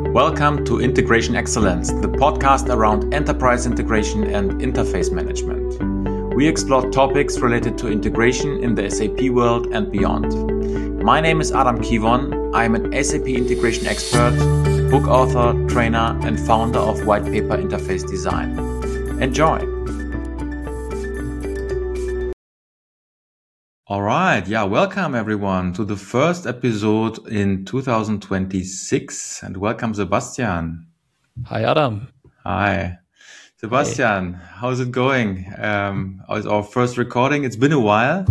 Welcome to Integration Excellence, the podcast around enterprise integration and interface management. We explore topics related to integration in the SAP world and beyond. My name is Adam Kivon. I'm an SAP integration expert, book author, trainer, and founder of White Paper Interface Design. Enjoy! All right. Welcome everyone to the first episode in 2026 and welcome Sebastian. Hi, Adam. Hi. Sebastian, how's it going? It's our first recording. It's been a while.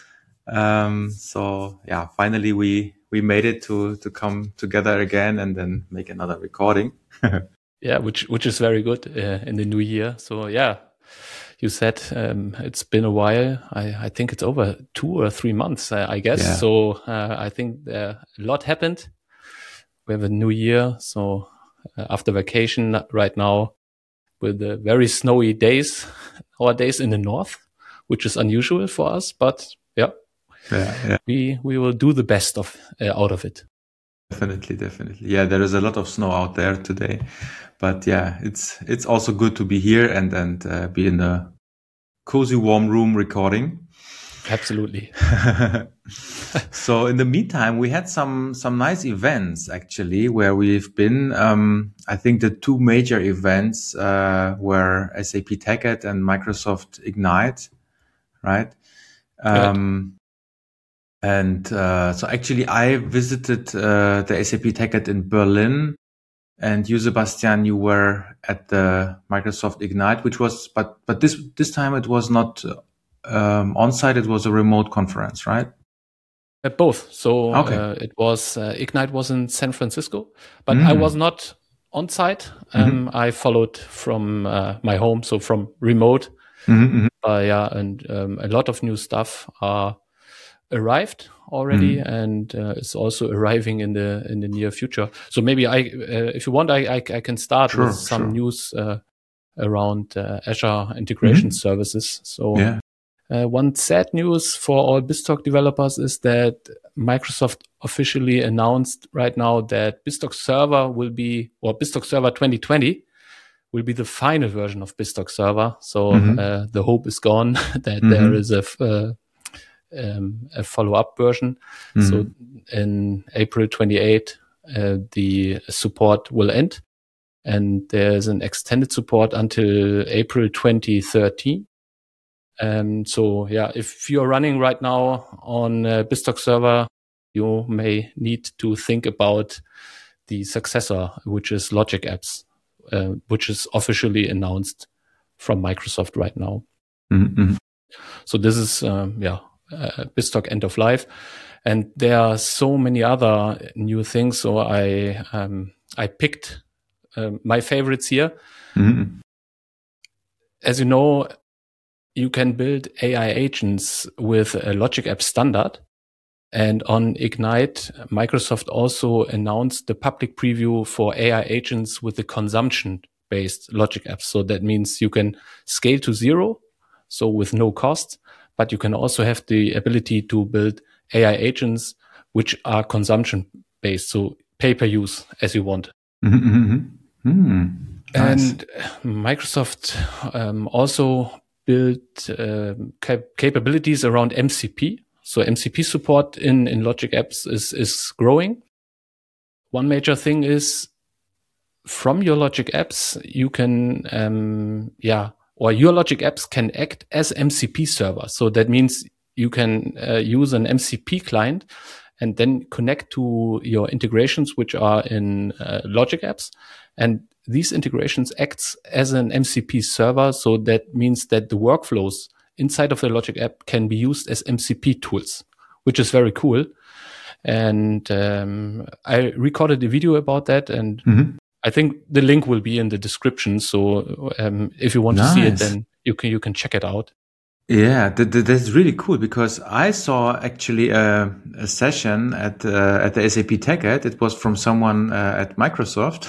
Finally we made it to come together again and then make another recording. which is very good in the new year. So you said it's been a while. I think it's over 2 or 3 months, I guess. Yeah. So I think a lot happened. We have a new year. So after vacation right now with the very snowy days, our days in the north, which is unusual for us. But we will do the best out of it. Definitely. Yeah, there is a lot of snow out there today. But it's also good to be here and be in the cozy warm room recording. Absolutely. So in the meantime, we had some nice events actually where we've been. I think the 2 major events were SAP TechEd and Microsoft Ignite, right? So actually I visited the SAP TechEd in Berlin. And you, Sebastian, you were at the Microsoft Ignite, which was, but this time it was not on-site; it was a remote conference, right? Both. So it was Ignite was in San Francisco, but I was not on-site. I followed from my home, so from remote. And a lot of new stuff arrived already and is also arriving in the near future. So maybe if you want, I can start with some news around Azure integration services. So one sad news for all BizTalk developers is that Microsoft officially announced right now that BizTalk Server BizTalk Server 2020 will be the final version of BizTalk Server. So the hope is gone that there is a follow-up version. So in April 28, the support will end, and there's an extended support until April 2030. If you're running right now on BizTalk Server, you may need to think about the successor, which is Logic Apps, which is officially announced from Microsoft right now. So this is BizTalk end of life, and there are so many other new things. So I picked my favorites here. As you know, you can build AI agents with a Logic Apps standard, and on Ignite, Microsoft also announced the public preview for AI agents with the consumption-based Logic Apps. So that means you can scale to 0, so with no cost. But you can also have the ability to build AI agents which are consumption-based, so pay-per-use as you want. Nice. And Microsoft also built capabilities around MCP. So MCP support in Logic Apps is growing. One major thing is from your Logic Apps, you can or your Logic Apps can act as MCP server. So that means you can use an MCP client and then connect to your integrations, which are in Logic Apps. And these integrations acts as an MCP server. So that means that the workflows inside of the Logic App can be used as MCP tools, which is very cool. And I recorded a video about that, and I think the link will be in the description. So if you want to see it, then you can check it out. Yeah, that's really cool because I saw actually a session at the SAP TechEd. It was from someone at Microsoft.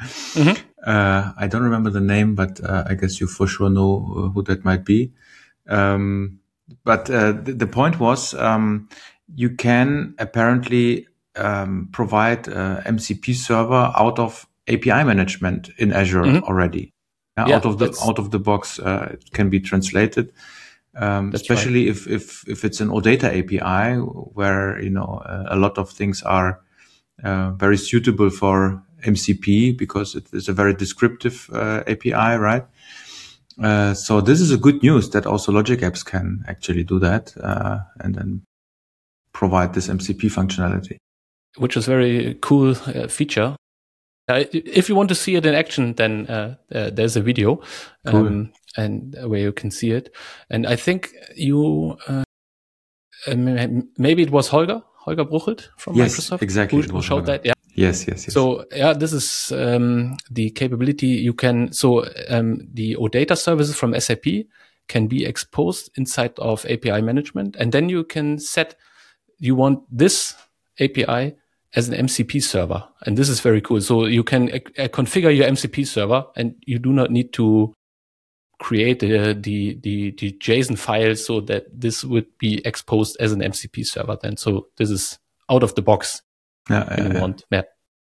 I don't remember the name, but I guess you for sure know who that might be. But the point was you can apparently provide MCP server out of API management in Azure already. Out of the box, it can be translated. Especially right. if it's an OData API where, a lot of things are very suitable for MCP because it is a very descriptive API, right? So this is a good news that also Logic Apps can actually do that and then provide this MCP functionality. Which is very cool feature. If you want to see it in action, then there's a video cool. and where you can see it. And I think you maybe it was Holger Bruchelt from Microsoft. Exactly. Who showed that. Yeah. Yes. So this is the capability you can. The OData services from SAP can be exposed inside of API management, and then you can set you want this API as an MCP server, and this is very cool. So you can configure your MCP server, and you do not need to create the JSON file so that this would be exposed as an MCP server. Then, so this is out of the box. Want. Yeah.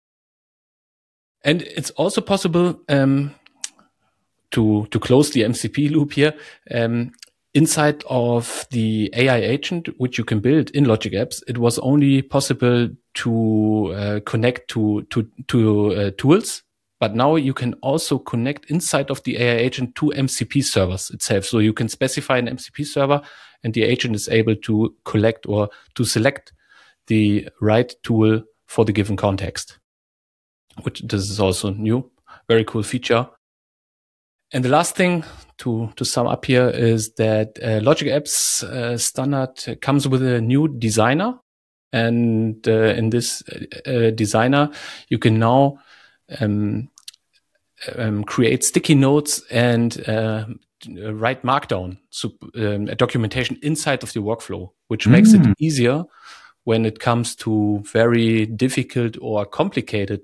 And it's also possible to close the MCP loop here. Inside of the AI agent, which you can build in Logic Apps, it was only possible to connect to tools, but now you can also connect inside of the AI agent to MCP servers itself. So you can specify an MCP server, and the agent is able to collect or to select the right tool for the given context. Which this is also new, very cool feature. And the last thing to sum up here is that Logic Apps standard comes with a new designer. And in this designer, you can now create sticky notes and write Markdown documentation inside of the workflow, which makes it easier when it comes to very difficult or complicated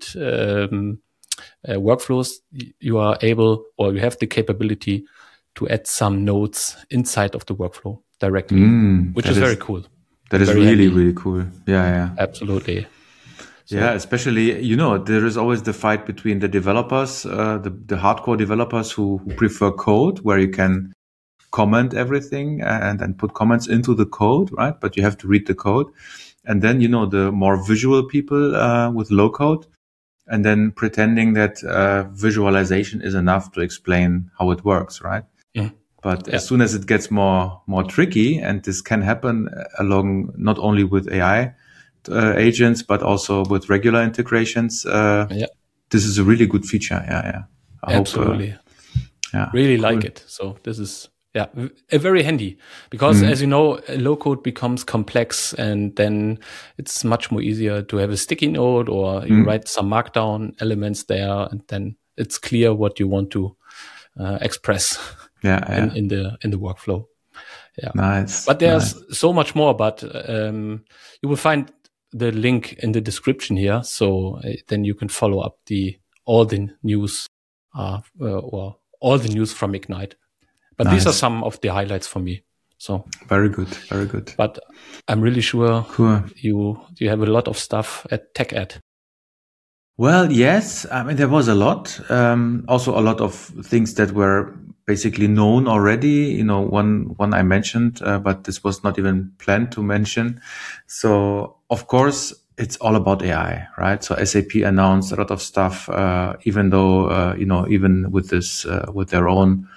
workflows. You are able, or you have the capability to add some notes inside of the workflow directly, which is very cool. That is really, really cool. Yeah. Absolutely. So, yeah, especially, there is always the fight between the developers, the hardcore developers who prefer code, where you can comment everything and put comments into the code, right? But you have to read the code. And then, the more visual people with low code, and then pretending that visualization is enough to explain how it works, right? Yeah. But as soon as it gets more tricky, and this can happen along not only with AI agents, but also with regular integrations, this is a really good feature. Yeah. Absolutely. Really cool. Like it. So this is very handy, because as you know, low code becomes complex, and then it's much more easier to have a sticky note, or you write some markdown elements there, and then it's clear what you want to express in the workflow. Yeah. Nice. But there's so much more, but you will find the link in the description here, so then you can follow up all the news or all the news from Ignite. But these are some of the highlights for me. So very good. But I'm really sure you have a lot of stuff at TechEd. Well, yes. I mean, there was a lot. Also a lot of things that were basically known already. One I mentioned, but this was not even planned to mention. So of course, it's all about AI, right? So SAP announced a lot of stuff, even though, even with this, with their own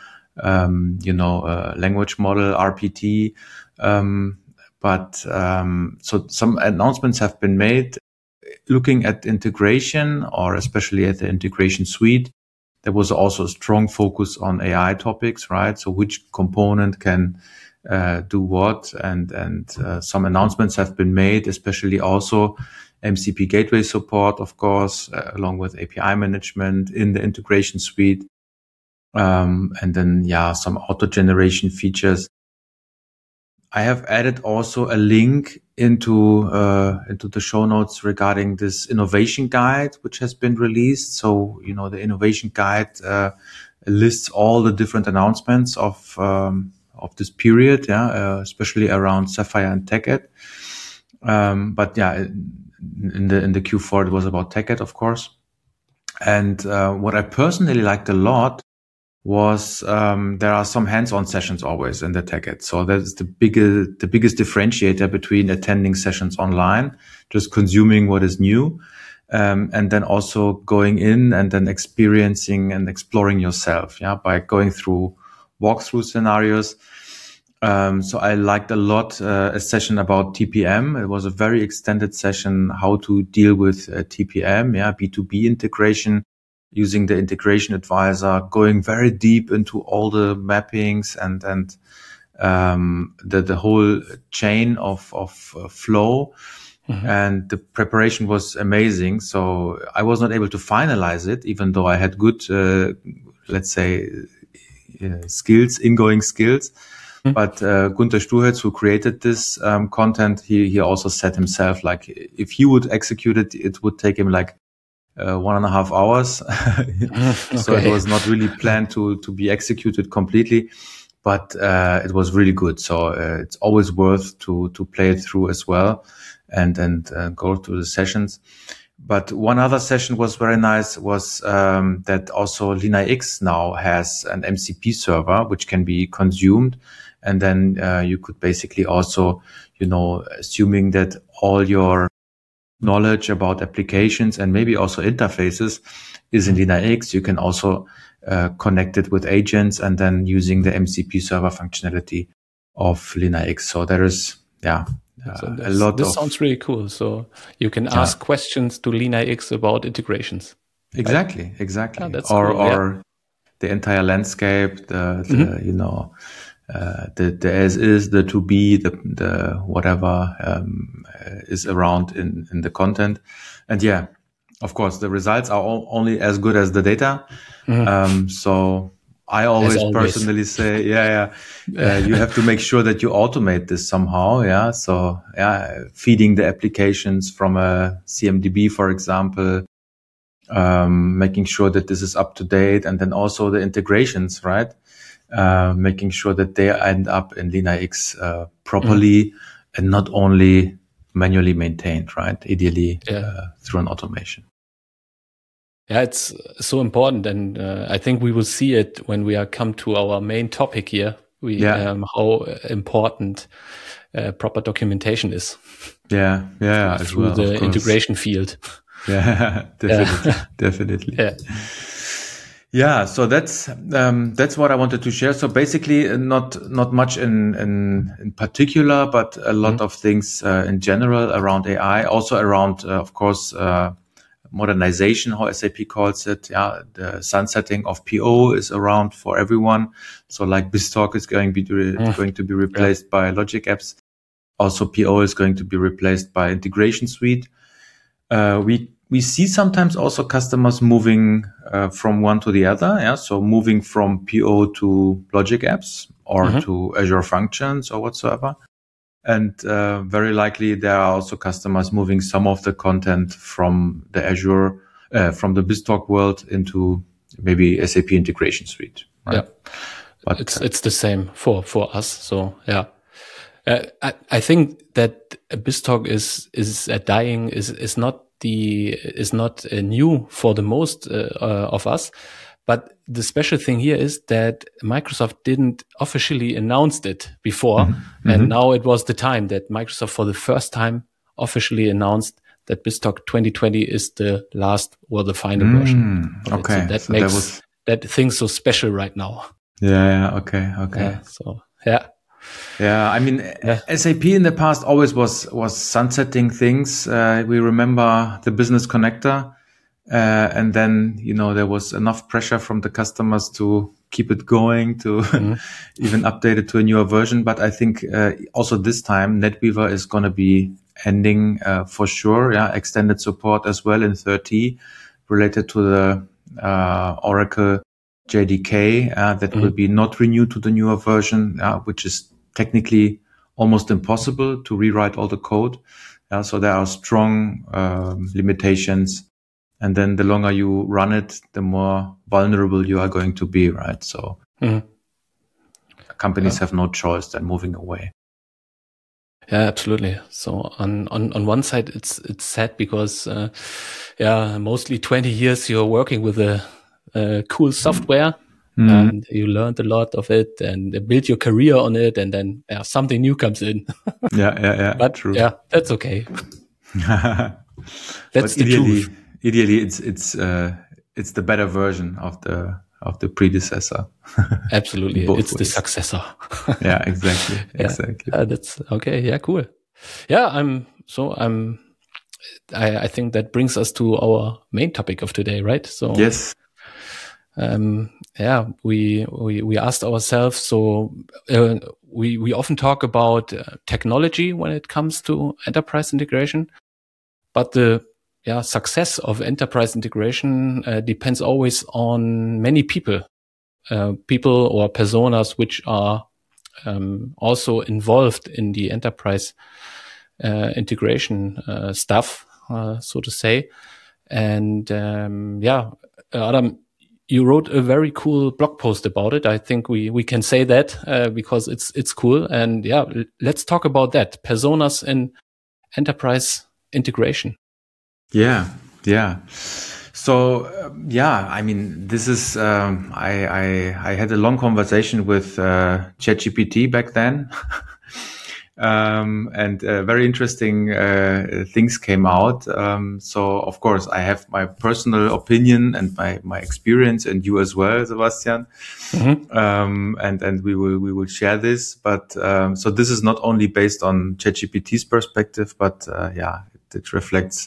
language model, RPT. So some announcements have been made looking at integration, or especially at the integration suite. There was also a strong focus on AI topics, right? So which component can do what, and some announcements have been made, especially also MCP gateway support, of course, along with API management in the integration suite. And then, some auto generation features. I have added also a link into the show notes regarding this innovation guide, which has been released. So, the innovation guide lists all the different announcements of this period, especially around Sapphire and TechEd. But in the Q4, it was about TechEd, of course. And what I personally liked a lot was there are some hands-on sessions always in the TechEd. So that's the biggest differentiator between attending sessions online, just consuming what is new, and then also going in and then experiencing and exploring yourself, by going through walkthrough scenarios. So I liked a lot a session about TPM. It was a very extended session, how to deal with TPM, B2B integration, using the integration advisor, going very deep into all the mappings and the whole chain of flow. Mm-hmm. And the preparation was amazing. So I was not able to finalize it, even though I had good, let's say, ingoing skills. Mm-hmm. But Gunther Stuhetz, who created this content, he also said himself, like, if he would execute it, it would take him like 1.5 hours. Okay. So it was not really planned to be executed completely, but it was really good. So it's always worth to play it through as well and go through the sessions. But one other session was very nice, was that also LeanIX now has an MCP server which can be consumed. And then you could basically also, assuming that all your knowledge about applications and maybe also interfaces is in LeanIX, you can also connect it with agents and then using the MCP server functionality of LeanIX. So there is, a lot. This sounds really cool. So you can ask questions to LeanIX about integrations. Exactly. Yeah, that's or cool, or the entire landscape, the as is, the to be, the whatever is around in the content. And of course, the results are only as good as the data. Mm-hmm. So I always personally say, you have to make sure that you automate this somehow. Yeah. So feeding the applications from a CMDB, for example, making sure that this is up to date, and then also the integrations, right? Making sure that they end up in LeanIX properly and not only manually maintained, right? Ideally through an automation. Yeah, it's so important, and I think we will see it when we come to our main topic here. How important proper documentation is. As through well, the integration field. Yeah, definitely. Yeah, so that's what I wanted to share. So basically, not much in particular, but a lot of things in general around AI, also around, of course, modernization, how SAP calls it. Yeah, the sunsetting of PO is around for everyone. So like BizTalk is going to be replaced by Logic Apps. Also, PO is going to be replaced by Integration Suite. We see sometimes also customers moving from one to the other. Yeah, so moving from PO to Logic Apps or to Azure Functions or whatsoever. And very likely there are also customers moving some of the content from the Azure, from the BizTalk world into maybe SAP Integration Suite. Right? Yeah, but it's the same for us. So I think that BizTalk is dying is not new for the most of us. But the special thing here is that Microsoft didn't officially announce it before. Mm-hmm. And now it was the time that Microsoft for the first time officially announced that BizTalk 2020 is the last or the final version. Okay. So that makes that thing so special right now. Yeah. Okay. Yeah, I mean, SAP in the past always was sunsetting things. We remember the Business Connector. And then, there was enough pressure from the customers to keep it going, to even update it to a newer version. But I think also this time, NetWeaver is going to be ending for sure. Yeah, extended support as well in 30 related to the Oracle JDK that will be not renewed to the newer version, which is technically almost impossible to rewrite all the code. So there are strong limitations. And then the longer you run it, the more vulnerable you are going to be, right? So companies have no choice than moving away. Yeah, absolutely. So on one side, it's sad because mostly 20 years you're working with a cool software, and you learned a lot of it and build your career on it, and then something new comes in. But true. That's okay. That's the truth. Ideally, it's the better version of the predecessor. Absolutely, it's the successor. Yeah, exactly. Exactly. That's okay. Yeah, cool. Yeah, I think that brings us to our main topic of today, right? So yes. We asked ourselves. So we often talk about technology when it comes to enterprise integration, but the success of enterprise integration depends always on many people or personas which are also involved in the enterprise integration stuff, so to say. And Adam, you wrote a very cool blog post about it. I think we can say that because it's cool. And let's talk about that. Personas in enterprise integration. Yeah. So I mean, this is I had a long conversation with ChatGPT back then. And very interesting things came out. So of course I have my personal opinion and my experience, and you as well, Sebastian. And we will share this. But so this is not only based on ChatGPT's perspective, but it reflects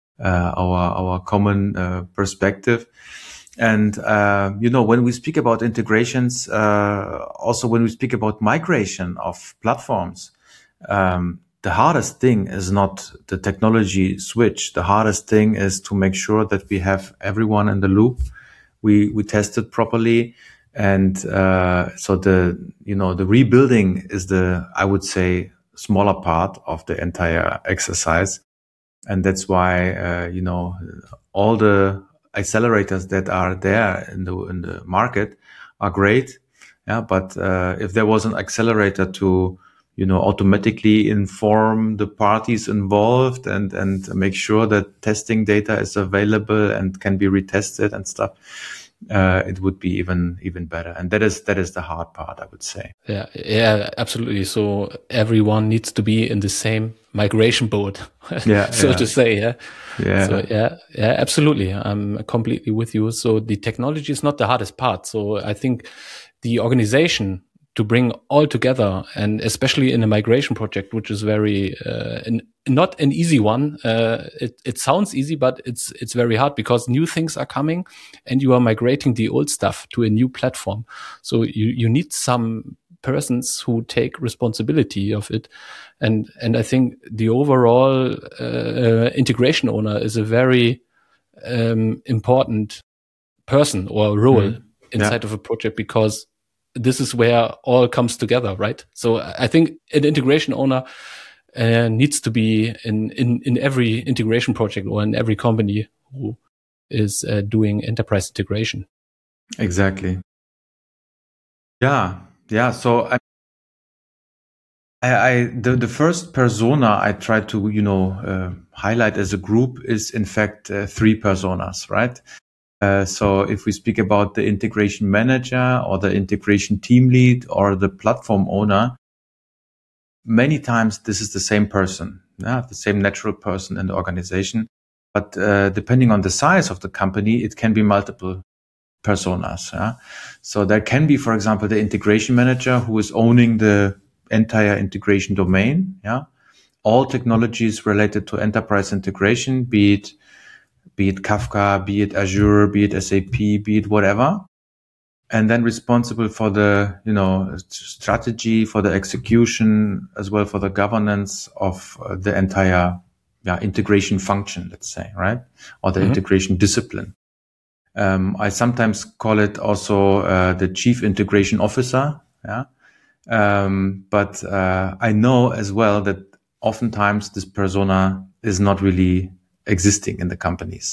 our common perspective. And when we speak about integrations, also when we speak about migration of platforms, the hardest thing is not the technology switch. The hardest thing is to make sure that we have everyone in the loop. We test it properly. And so the rebuilding is I would say, smaller part of the entire exercise. And that's why, all the accelerators that are there in the market are great. Yeah. But if there was an accelerator to automatically inform the parties involved and make sure that testing data is available and can be retested and stuff, it would be even better. And that is the hard part, I would say. Yeah, absolutely. So everyone needs to be in the same migration boat, to say. So absolutely. I'm completely with you. So the technology is not the hardest part. So I think the organization to bring all together, and especially in a migration project, which is very not an easy one. It sounds easy, but it's very hard because new things are coming, and you are migrating the old stuff to a new platform. So you need some persons who take responsibility of it, and I think the overall integration owner is a very important person or role inside of a project, because this is where all comes together, right? So I think an integration owner needs to be in every integration project or in every company who is doing enterprise integration. Exactly. Yeah. So the first persona I try to highlight as a group is in fact 3 personas, right? So if we speak about the integration manager or the integration team lead or the platform owner, many times this is the same person, the same natural person in the organization. But depending on the size of the company, it can be multiple personas. So there can be, for example, the integration manager who is owning the entire integration domain. All technologies related to enterprise integration, be it Kafka, be it Azure, be it SAP, be it whatever. And then responsible for the, strategy, for the execution, as well for the governance of the entire integration function, let's say, right? Or the integration discipline. I sometimes call it also the chief integration officer. But I know as well that oftentimes this persona is not really existing in the companies,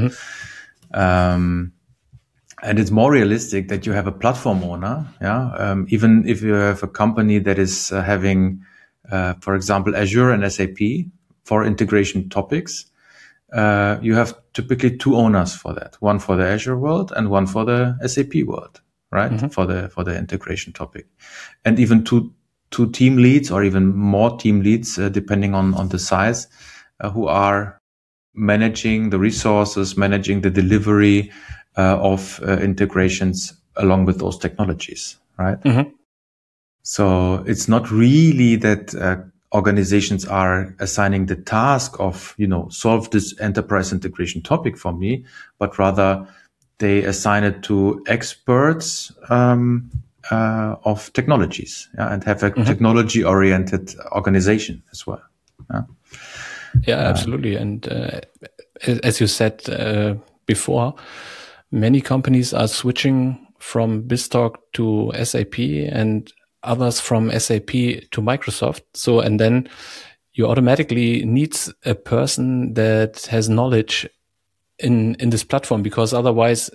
and it's more realistic that you have a platform owner. Even if you have a company that is having, for example, Azure and SAP for integration topics, you have typically two owners for that, one for the Azure world and one for the SAP world, right? Mm-hmm. For the integration topic, and even two team leads or even more team leads, depending on the size, who are managing the resources, managing the delivery of integrations along with those technologies, right? Mm-hmm. So it's not really that organizations are assigning the task of, solve this enterprise integration topic for me, but rather they assign it to experts of technologies, and have a technology-oriented organization as well. Yeah, absolutely. And as you said before, many companies are switching from BizTalk to SAP and others from SAP to Microsoft. So, and then you automatically need a person that has knowledge in this platform, because otherwise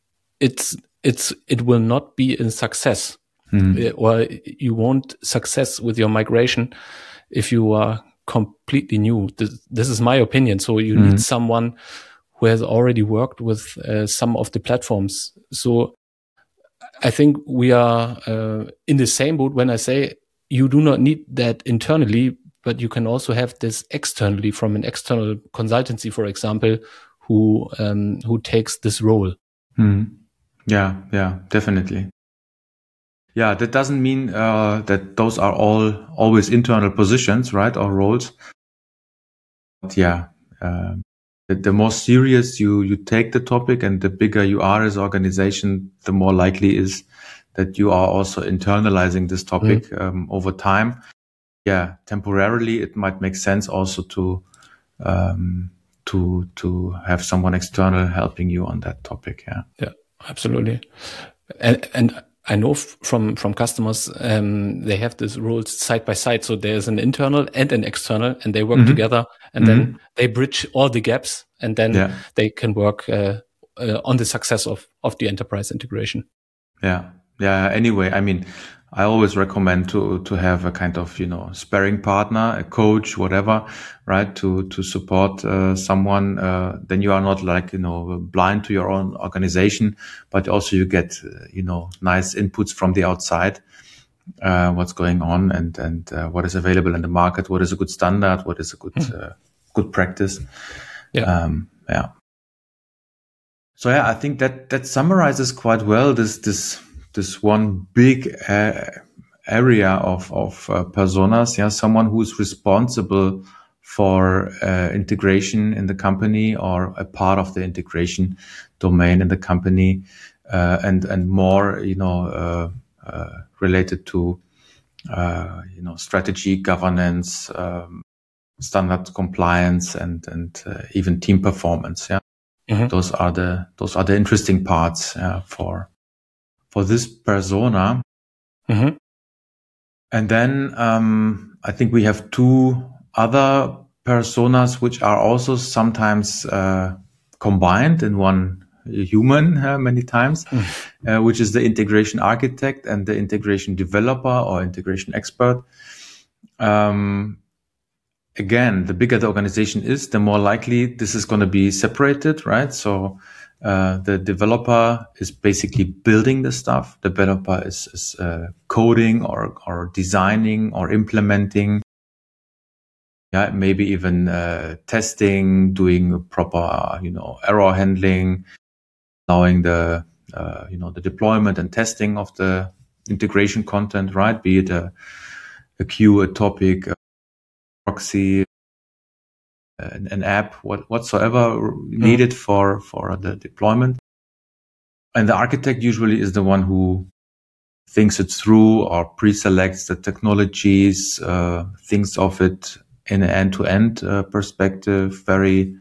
it will not be a success, or you won't success with your migration if you are completely new. This is my opinion. So you need someone who has already worked with some of the platforms. So I think we are in the same boat when I say you do not need that internally, but you can also have this externally from an external consultancy, for example, who takes this role. Yeah, definitely. Yeah, that doesn't mean that those are always internal positions, right, or roles. But yeah, the more serious you take the topic and the bigger you are as an organization, the more likely is that you are also internalizing this topic over time. Yeah, temporarily it might make sense also to have someone external helping you on that topic. Yeah, absolutely. And I know from customers, they have these roles side by side. So there's an internal and an external, and they work together, and then they bridge all the gaps, and then they can work on the success of the enterprise integration. Yeah. Anyway, I mean, I always recommend to have a kind of, sparring partner, a coach, whatever, right? To support someone. Then you are not like, blind to your own organization, but also you get, nice inputs from the outside, what's going on and what is available in the market, what is a good standard, what is a good practice. Yeah. So I think that summarizes quite well this one big area of personas. Yeah, someone who is responsible for integration in the company or a part of the integration domain in the company, and more related to strategy, governance, standard compliance, and even team performance. Yeah. Those are the interesting parts for this persona. And then I think we have two other personas which are also sometimes combined in one human many times, which is the integration architect and the integration developer or integration expert. Again, the bigger the organization is, the more likely this is going to be separated, right? So the developer is basically building the stuff. The developer is coding or designing or implementing. Yeah, maybe even testing, doing proper, error handling, allowing the deployment and testing of the integration content, right? Be it a queue, a topic, proxy, an app, whatsoever needed for the deployment. And the architect usually is the one who thinks it through or pre-selects the technologies, thinks of it in an end-to-end perspective, very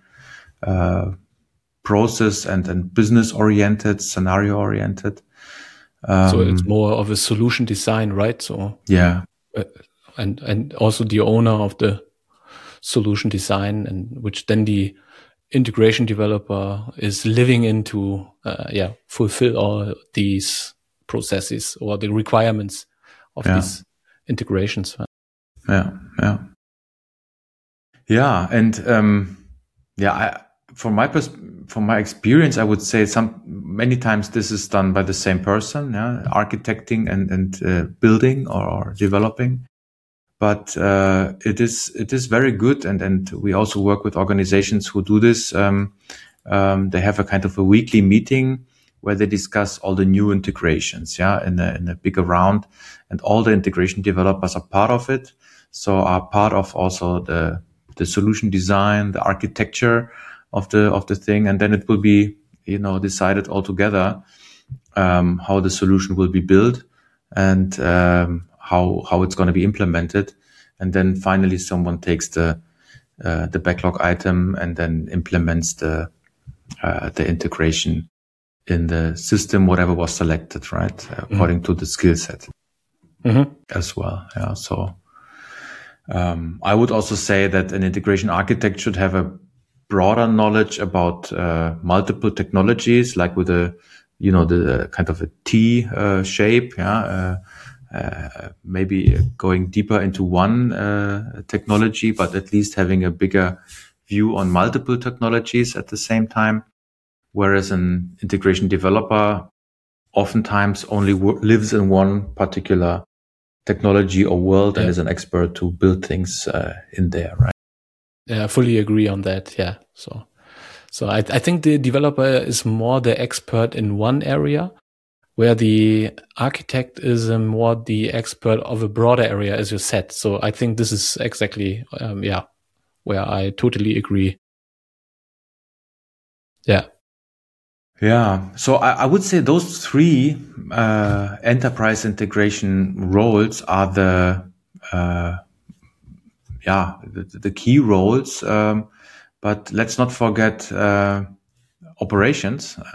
process and business-oriented, scenario-oriented. So it's more of a solution design, right? So yeah. And also the owner of the solution design, and which then the integration developer is living into, fulfill all these processes or the requirements of these integrations. Yeah. And from my experience, I would say many times this is done by the same person, architecting and building or developing. But it is very good, and we also work with organizations who do this. They have a kind of a weekly meeting where they discuss all the new integrations, in a bigger round, and all the integration developers are part of it. So are part of also the solution design, the architecture of the thing, and then it will be decided all together how the solution will be built and how it's going to be implemented, and then finally someone takes the backlog item and then implements the integration in the system, whatever was selected, right, according to the skill set as well. Yeah, so I would also say that an integration architect should have a broader knowledge about multiple technologies, like with the kind of a T shape, maybe going deeper into one technology, but at least having a bigger view on multiple technologies at the same time. Whereas an integration developer oftentimes only lives in one particular technology or world and is an expert to build things in there, right? Yeah, I fully agree on that. Yeah. So I think the developer is more the expert in one area, where the architect is more the expert of a broader area, as you said. So I think this is exactly, where I totally agree. Yeah. Yeah. So I would say those three enterprise integration roles are the key roles. But let's not forget operations.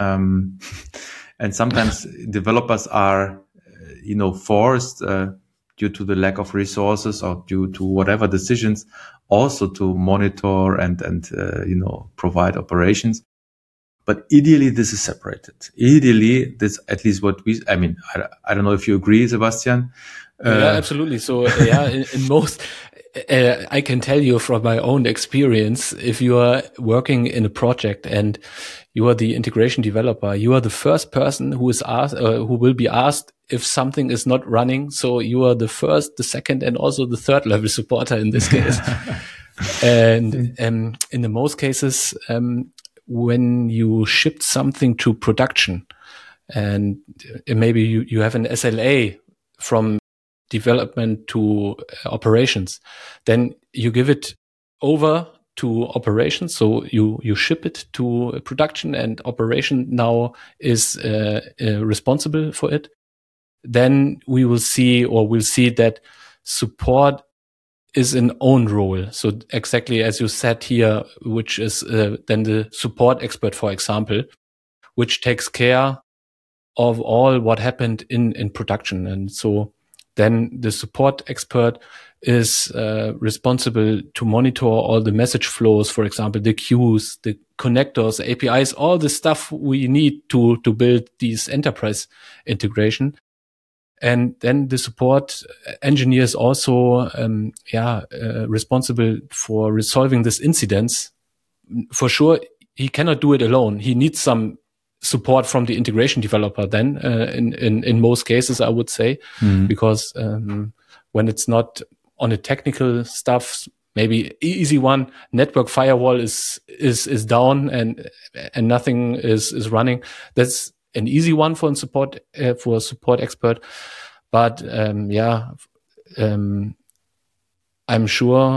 And sometimes developers are, forced due to the lack of resources or due to whatever decisions, also to monitor and provide operations. But ideally, this is separated. Ideally, this at least I don't know if you agree, Sebastian. Yeah, absolutely. So in most, I can tell you from my own experience, if you are working in a project and you are the integration developer, you are the first person who is asked, who will be asked if something is not running. So you are the first, the second, and also the third level supporter in this case. And in the most cases, when you shipped something to production and maybe you have an SLA from development to operations, then you give it over to operations. So you ship it to production and operation now is responsible for it. Then we'll see that support is an own role. So exactly as you said here, which is then the support expert, for example, which takes care of all what happened in production. And so then the support expert is responsible to monitor all the message flows, for example, the queues, the connectors, APIs, all the stuff we need to build these enterprise integration. And then the support engineer is also responsible for resolving these incidents. For sure, he cannot do it alone. He needs some support from the integration developer then, in most cases, I would say, because when it's not on a technical stuff, maybe easy one, network firewall is down and nothing is running. That's an easy one for a support expert. But I'm sure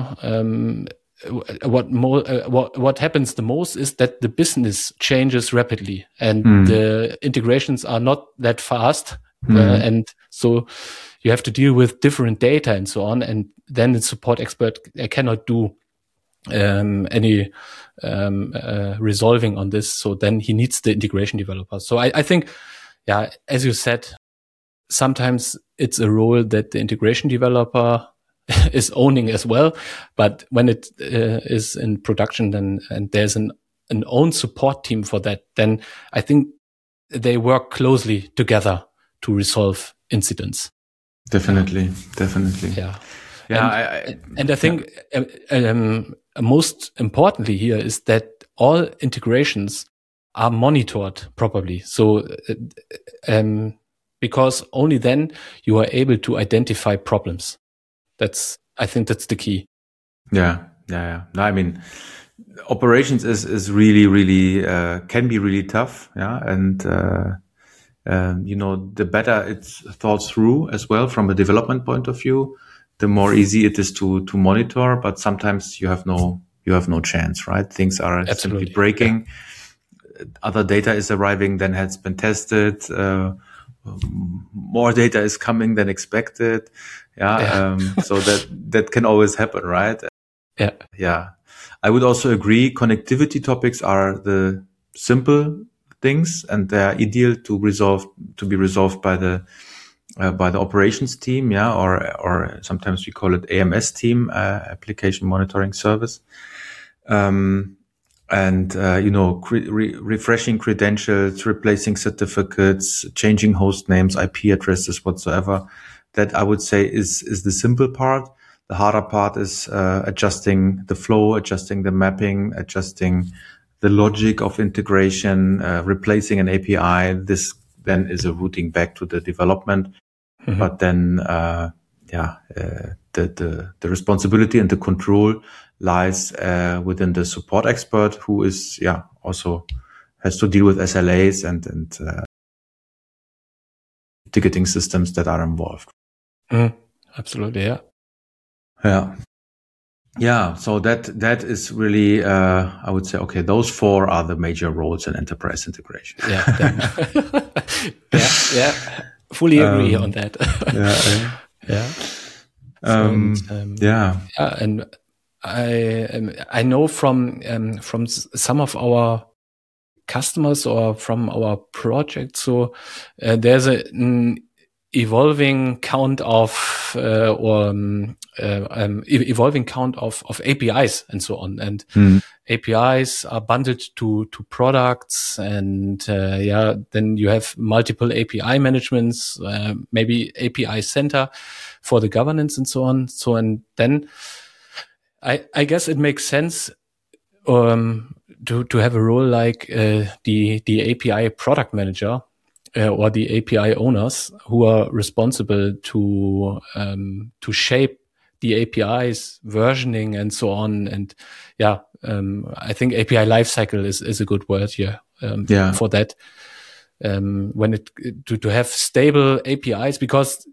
what happens the most is that the business changes rapidly and the integrations are not that fast. And so you have to deal with different data and so on. And then the support expert cannot do any resolving on this. So then he needs the integration developer. So I think, as you said, sometimes it's a role that the integration developer is owning as well. But when it is in production, then and there's an own support team for that, then I think they work closely together to resolve incidents. Definitely. Yeah. And I think most importantly here is that all integrations are monitored properly. So, because only then you are able to identify problems. I think that's the key. Yeah. No, I mean, operations is really can be really tough. Yeah. And, the better it's thought through as well from a development point of view, the more easy it is to monitor. But sometimes you have no chance, right? Things are Absolutely. simply breaking. Yeah. Other data is arriving than has been tested. More data is coming than expected. Yeah. So that can always happen, right? Yeah. I would also agree. Connectivity topics are the simple things, and they are ideal to be resolved by the operations team. Yeah. Or sometimes we call it AMS team, application monitoring service. Refreshing credentials, replacing certificates, changing host names, IP addresses, whatsoever. That I would say is the simple part. The harder part is adjusting the flow, adjusting the mapping, adjusting the logic of integration, replacing an API. This then is a routing back to the development. Mm-hmm. But then, the responsibility and the control lies within the support expert, who is also has to deal with SLAs and ticketing systems that are involved. Absolutely, yeah. So that is really I would say, okay, those 4 are the major roles in enterprise integration. Yeah. Fully agree on that. And I know from some of our customers or from our project, so there's an evolving count of evolving count of APIs and so on, and APIs are bundled to products, and then you have multiple API managements, maybe API center for the governance and so on. So, and then I guess it makes sense to have a role like the API product manager or the API owners, who are responsible to shape the APIs, versioning, and so on. And I think API lifecycle is a good word here for that. When to have stable APIs, because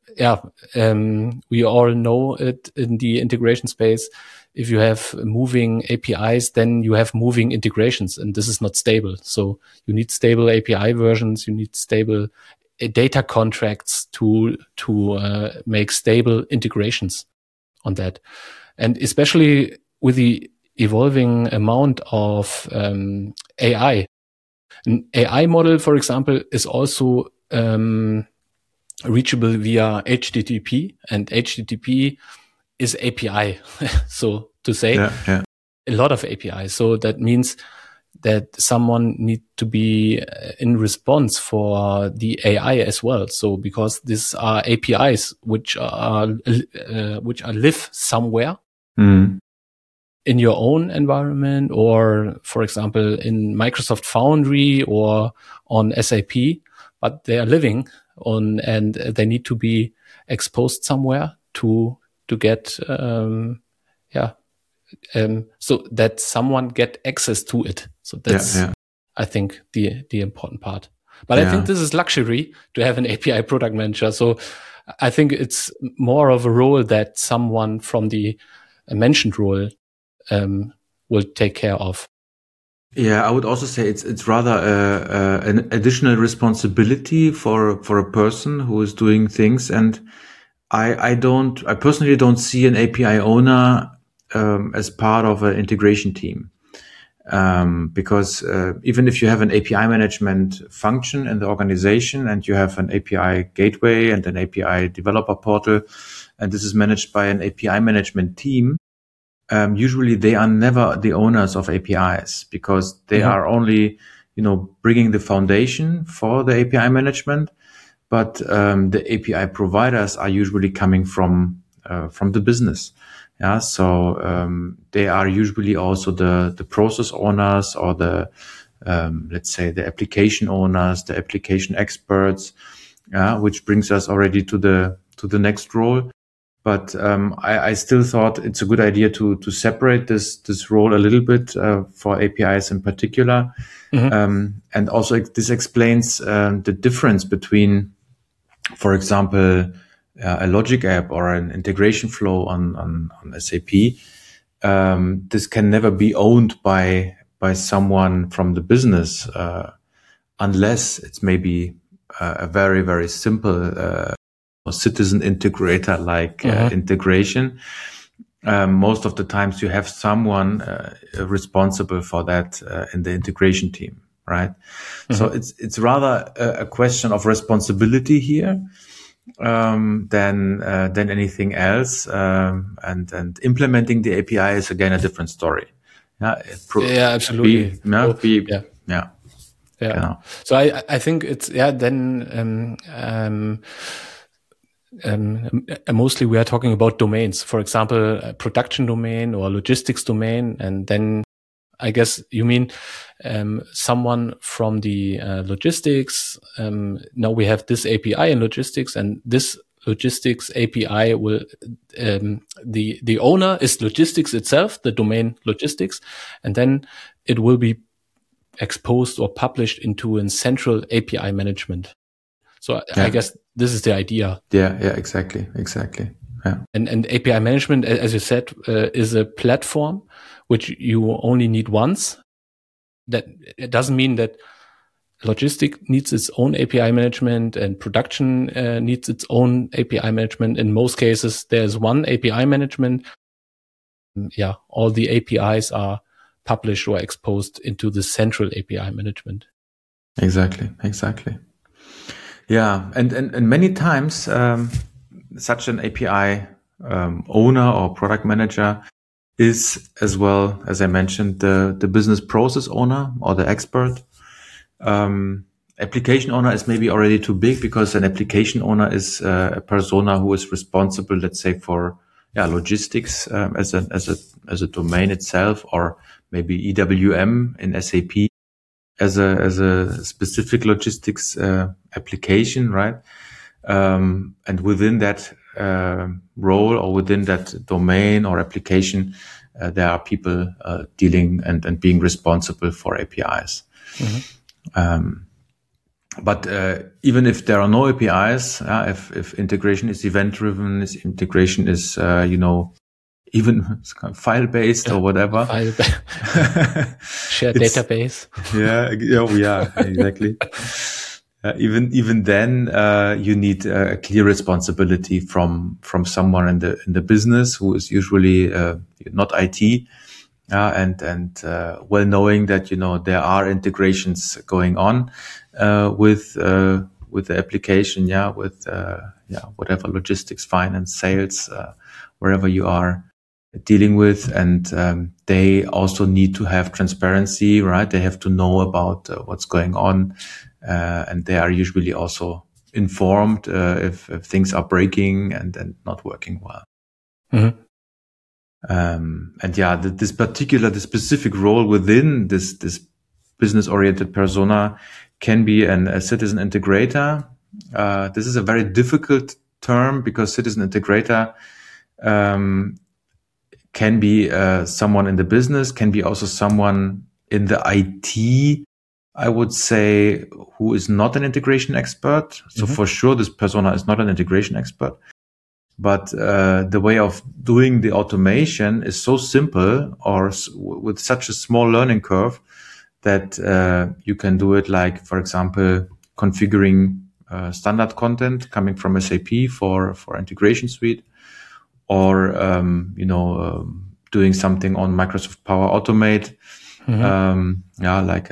we all know it in the integration space. If you have moving APIs, then you have moving integrations, and this is not stable. So you need stable API versions. You need stable data contracts to make stable integrations on that. And especially with the evolving amount of AI. An AI model, for example, is also reachable via HTTP, and HTTP is API, so to say, a lot of API. So that means that someone need to be in response for the AI as well. So because these are APIs which are live somewhere in your own environment, or for example in Microsoft Foundry or on SAP, but they are living on, and they need to be exposed somewhere to get so that someone get access to it. So that's I think the important part. But I think this is luxury to have an API product manager. So I think it's more of a role that someone from the mentioned role will take care of. Yeah, I would also say it's rather an additional responsibility for a person who is doing things. And I personally don't see an API owner as part of an integration team, because even if you have an API management function in the organization, and you have an API gateway and an API developer portal, and this is managed by an API management team, usually they are never the owners of APIs, because they are only, bringing the foundation for the API management. But the API providers are usually coming from the business. Yeah, so they are usually also the process owners or the let's say the application owners, the application experts, which brings us already to the next role. But I still thought it's a good idea to separate this role a little bit for APIs in particular, and also this explains the difference between, for example, a logic app or an integration flow on SAP. This can never be owned by someone from the business unless it's maybe a very, very simple citizen integrator like integration. Most of the times you have someone responsible for that in the integration team, right? So it's rather a question of responsibility here than anything else. And implementing the API is again a different story. Yeah, absolutely. Yeah. So I think it's then mostly we are talking about domains, for example, a production domain or logistics domain, and then I guess you mean someone from the logistics. Now we have this API in logistics, and this logistics API will the owner is logistics itself, the domain logistics, and then it will be exposed or published into a central API management. So I guess this is the idea. Yeah, exactly. Yeah. And API management, as you said, is a platform which you only need once. That it doesn't mean that logistics needs its own API management and production needs its own API management. In most cases, there's one API management. All the APIs are published or exposed into the central API management. Exactly. Yeah, and many times such an API owner or product manager is, as well as I mentioned, the business process owner or the expert. Application owner is maybe already too big, because an application owner is a persona who is responsible, let's say, for logistics as a domain itself, or maybe EWM in SAP as a specific logistics application, right? And within that role or within that domain or application, there are people dealing and being responsible for APIs. But even if there are no APIs, if integration is event-driven, if integration is, even file based or whatever. Shared database. Yeah, exactly. Even then, you need a clear responsibility from someone in the business who is usually not IT, and well knowing that there are integrations going on with the application, with whatever logistics, finance, sales, wherever you are dealing with, and they also need to have transparency, right? They have to know about what's going on, and they are usually also informed if things are breaking and not working well. This specific role within this business-oriented persona can be a citizen integrator. This is a very difficult term, because citizen integrator can be someone in the business, can be also someone in the IT, I would say, who is not an integration expert. So for sure, this persona is not an integration expert. But the way of doing the automation is so simple, or with such a small learning curve, that you can do it, like, for example, configuring standard content coming from SAP for integration suite, or doing something on Microsoft Power Automate, like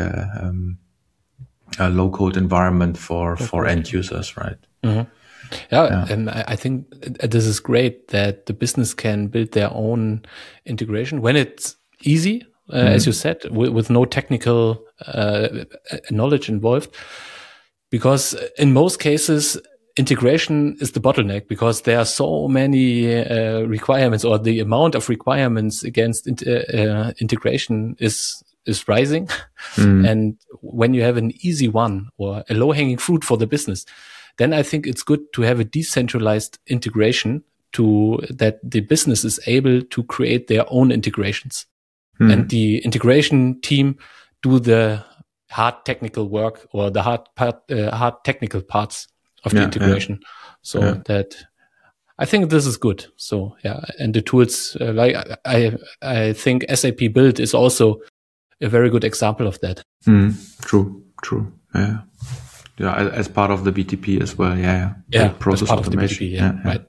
a low-code environment for end users, right? And I think this is great that the business can build their own integration when it's easy, as you said, with no technical knowledge involved. Because in most cases, integration is the bottleneck because there are so many requirements, or the amount of requirements against integration is rising. And when you have an easy one or a low-hanging fruit for the business, then I think it's good to have a decentralized integration to that the business is able to create their own integrations. And the integration team do the hard technical work or the hard technical parts of the integration. That I think this is good. So and the tools like I think SAP Build is also a very good example of that. True. Yeah, as part of the BTP as well. Yeah. Process part automation. Of the BTP, right.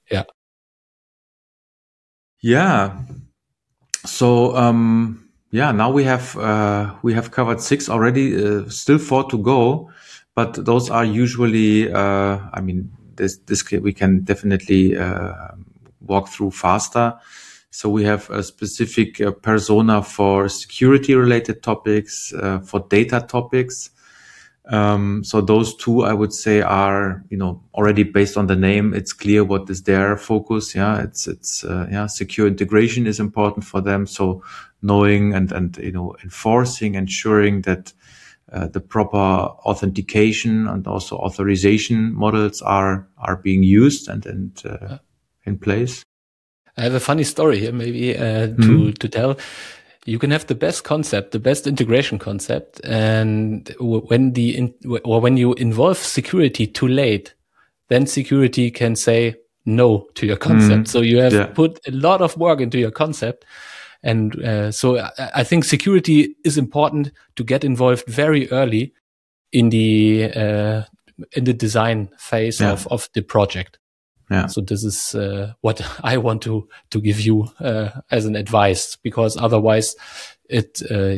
Yeah. So now we have covered 6 already. Still 4 to go, but those are usually. This we can definitely walk through faster. So we have a specific persona for security-related topics, for data topics. So those 2, I would say, are, already based on the name. It's clear what is their focus. Secure integration is important for them. So knowing and enforcing, ensuring that the proper authentication and also authorization models are being used and in place. I have a funny story here, maybe to tell. You can have the best concept, the best integration concept, and when you involve security too late, then security can say no to your concept. So you have put a lot of work into your concept, and so I think security is important to get involved very early in the design phase of the project. Yeah. So this is what I want to give you as an advice, because otherwise it's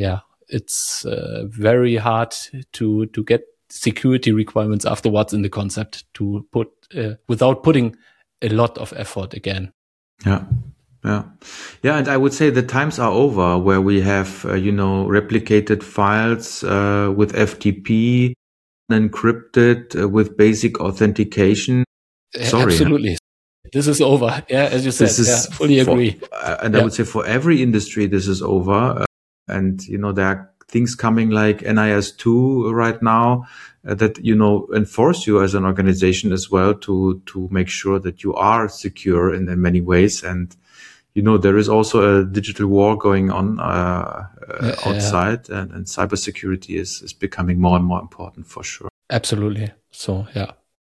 very hard to get security requirements afterwards in the concept to put without putting a lot of effort again. Yeah. And I would say the times are over where we have replicated files with FTP encrypted with basic authentication. Sorry. Absolutely. This is over. Yeah, as you said, fully agree. I would say for every industry, this is over. And, there are things coming like NIS2 right now that, enforce you as an organization as well to make sure that you are secure in many ways. And, there is also a digital war going on outside, and cybersecurity is becoming more and more important for sure. Absolutely. So, yeah.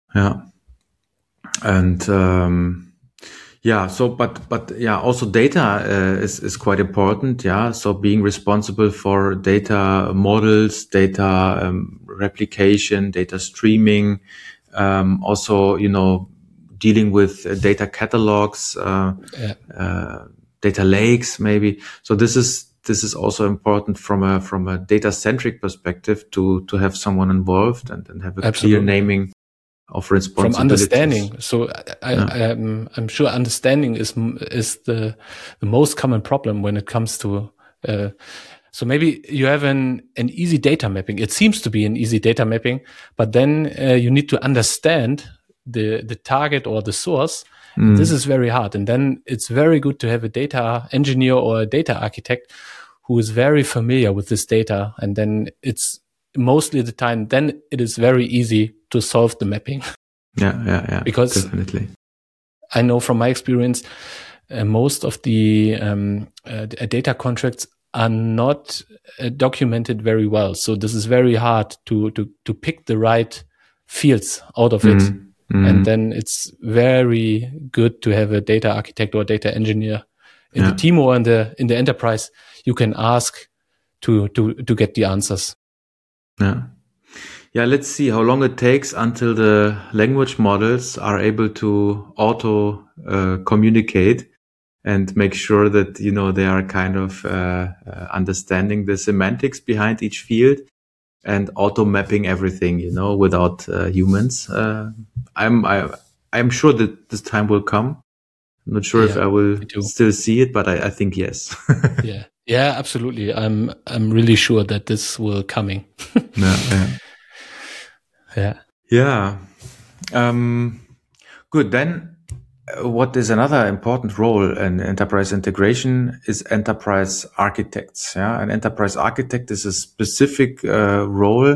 And also data is quite important. So being responsible for data models, data replication, data streaming, also dealing with data catalogs, data lakes maybe. So this is also important from a data centric perspective to have someone involved and have a clear naming of responsibilities. From understanding. So I'm sure understanding is the most common problem when it comes to, so maybe you have an easy data mapping. It seems to be an easy data mapping, but then you need to understand the target or the source. This is very hard. And then it's very good to have a data engineer or a data architect who is very familiar with this data. And then it's mostly the time, then it is very easy to solve the mapping. Yeah. Because definitely. I know from my experience, most of the data contracts are not documented very well. So this is very hard to pick the right fields out of it. And then it's very good to have a data architect or data engineer in the team or in the enterprise. You can ask to get the answers. Yeah, let's see how long it takes until the language models are able to auto communicate and make sure that, they are kind of understanding the semantics behind each field and auto mapping everything, without humans. I'm sure that this time will come. I'm not sure if I will still see it, but I think yes. Yeah, absolutely. I'm really sure that this will coming. Yeah. Good. Then what is another important role in enterprise integration is enterprise architects. Yeah, an enterprise architect is a specific role.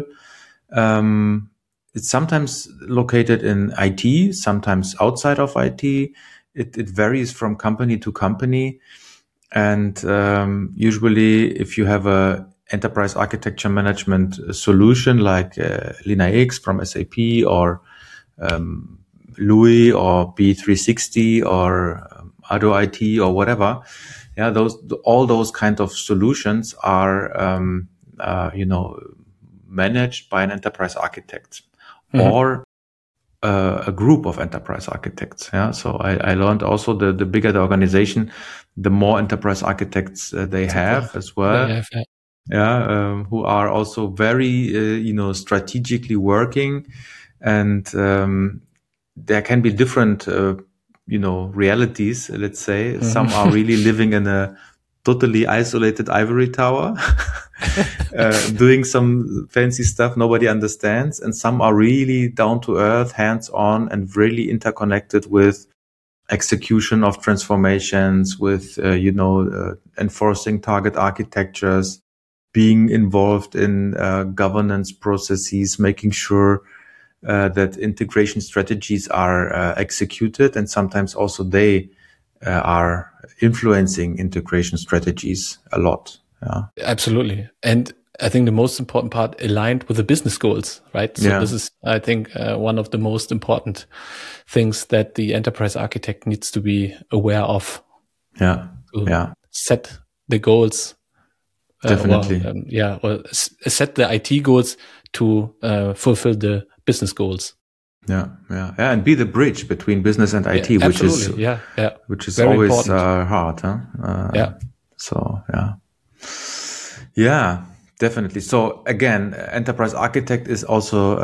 It's sometimes located in IT, sometimes outside of IT. It varies from company to company. And usually, if you have a enterprise architecture management solution like LeanIX from SAP or Louis or B360 or Ado IT or whatever, yeah, all those kind of solutions are managed by an enterprise architect or a group of enterprise architects. Yeah, so I learned also the bigger the organization, the more enterprise architects they have as well. Who are also very strategically working, and there can be different realities. Let's say some are really living in a totally isolated ivory tower, doing some fancy stuff nobody understands, and some are really down to earth, hands on, and really interconnected with execution of transformations, with enforcing target architectures, being involved in governance processes, making sure that integration strategies are executed, and sometimes also they are influencing integration strategies a lot. Yeah, absolutely. And I think the most important part, aligned with the business goals, right? So this is, I think, one of the most important things that the enterprise architect needs to be aware of. Set the goals. Definitely. Or set the IT goals to fulfill the business goals. And be the bridge between business and IT, which is very always hard, huh? Definitely. So again, enterprise architect is also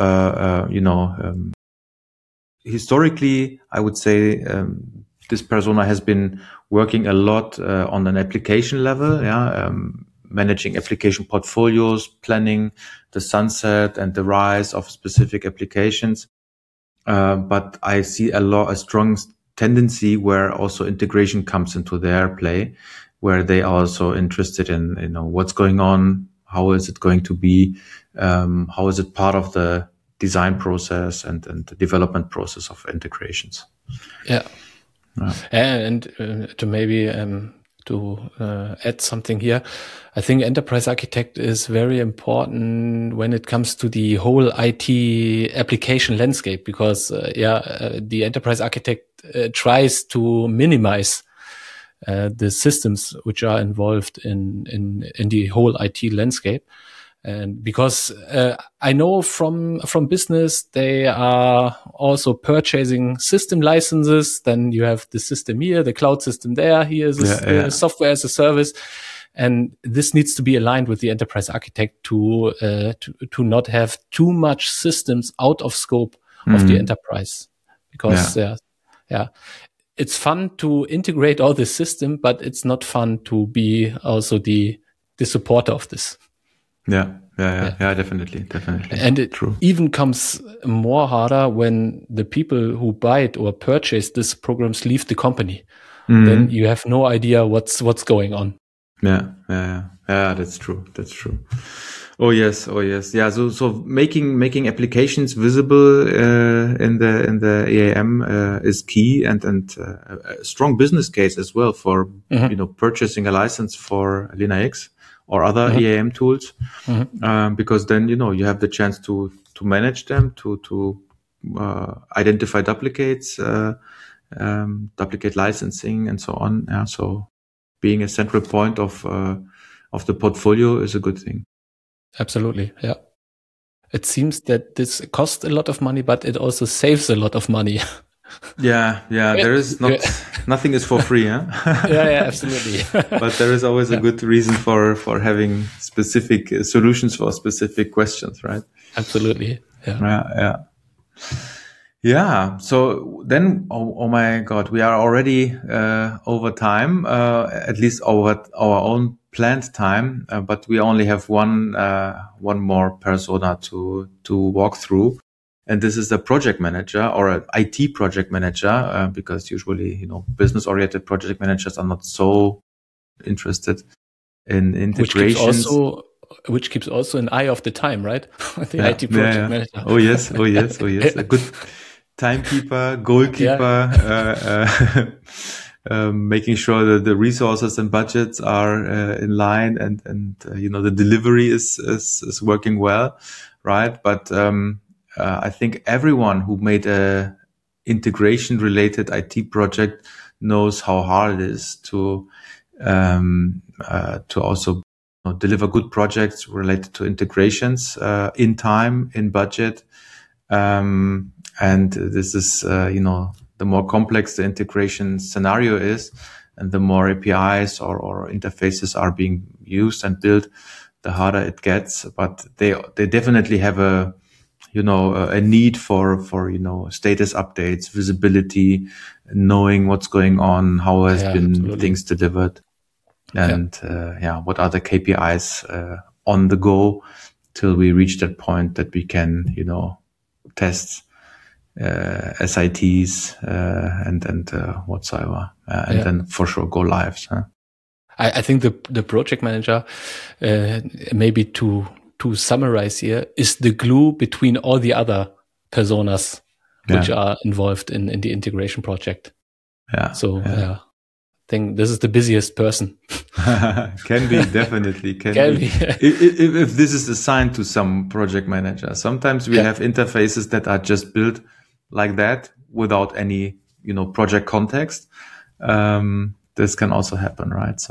historically, I would say this persona has been working a lot on an application level, managing application portfolios, planning the sunset and the rise of specific applications. But I see a strong tendency where also integration comes into their play, where they are also interested in, what's going on, how is it going to be, how is it part of the design process and the development process of integrations. And to maybe to add something here, I think enterprise architect is very important when it comes to the whole IT application landscape, because the enterprise architect tries to minimize the systems which are involved in the whole IT landscape. And because I know from business, they are also purchasing system licenses. Then you have the system here, the cloud system there. Here is software as a service, and this needs to be aligned with the enterprise architect to not have too much systems out of scope of the enterprise. Because it's fun to integrate all this system, but it's not fun to be also the supporter of this. Definitely. And it even comes more harder when the people who buy it or purchase these programs leave the company. Then you have no idea what's going on. That's true. Oh yes. Yeah. So making applications visible in the EAM is key, and a strong business case as well for purchasing a license for LeanIX or other EAM tools, because then you have the chance to manage them, to identify duplicates, duplicate licensing, and so on. Yeah, so being a central point of the portfolio is a good thing. Absolutely, yeah. It seems that this costs a lot of money, but it also saves a lot of money. There is nothing is for free, huh? Absolutely. But there is always a good reason for having specific solutions for specific questions, right? Absolutely. So then, oh my God, we are already over time, at least over our own planned time, but we only have one more persona to walk through. And this is a project manager or an IT project manager, because usually, business-oriented project managers are not so interested in integrations. Which keeps also an eye of the time, right? The IT project manager. Oh yes. A good timekeeper, goalkeeper, making sure that the resources and budgets are in line and the delivery is working well, right? But I think everyone who made a integration related IT project knows how hard it is to also deliver good projects related to integrations in time, in budget. And this is, the more complex the integration scenario is, and the more APIs or interfaces are being used and built, the harder it gets. But they definitely have a need for status updates, visibility, knowing what's going on, how has been absolutely. Things delivered, and what are the KPIs on the go till we reach that point that we can test SITs and whatsoever, and then for sure go lives. I think the project manager, maybe to summarize here, is the glue between all the other personas which are involved in the integration project. I think this is the busiest person. Can be, definitely. Can be. If this is assigned to some project manager, sometimes we have interfaces that are just built like that without any, project context. This can also happen, right?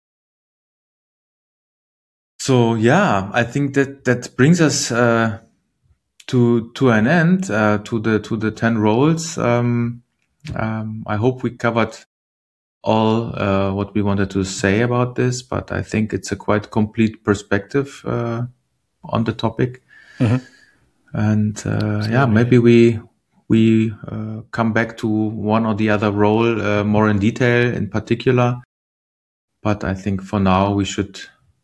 So I think that brings us to an end to the 10 roles. I hope we covered all what we wanted to say about this, but I think it's a quite complete perspective on the topic. Mm-hmm. And maybe we come back to one or the other role more in detail in particular. But I think for now we should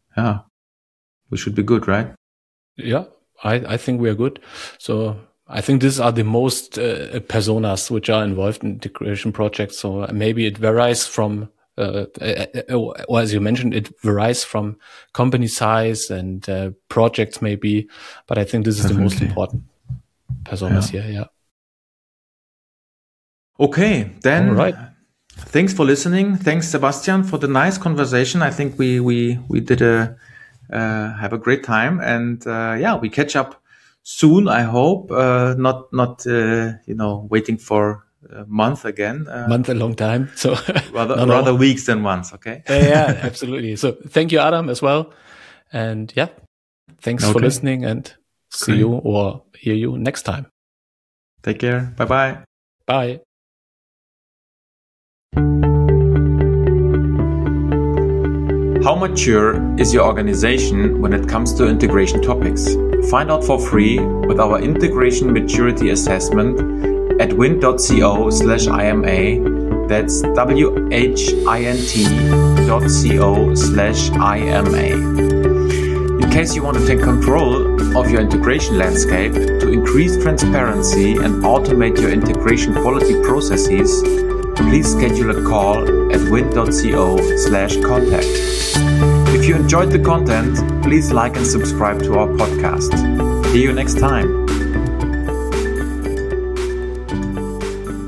be good, right? Yeah, I think we are good. So I think these are the most personas which are involved in integration projects. So maybe it varies from, or as you mentioned, it varies from company size and projects maybe. But I think this is the most important personas here. Yeah. Okay, then. All right. Thanks for listening. Thanks, Sebastian, for the nice conversation. I think we did have a great time, and we catch up soon. I hope not waiting for a month again. Month, a long time. So rather weeks than months. Okay. Yeah, absolutely. So thank you, Adam, as well, and thanks for listening, and see you or hear you next time. Take care. Bye-bye. Bye. How mature is your organization when it comes to integration topics? Find out for free with our Integration Maturity Assessment at wind.co/IMA. That's WHINT.co/IMA. In case you want to take control of your integration landscape to increase transparency and automate your integration quality processes, please schedule a call at wind.co/contact. If you enjoyed the content, please like and subscribe to our podcast. See you next time.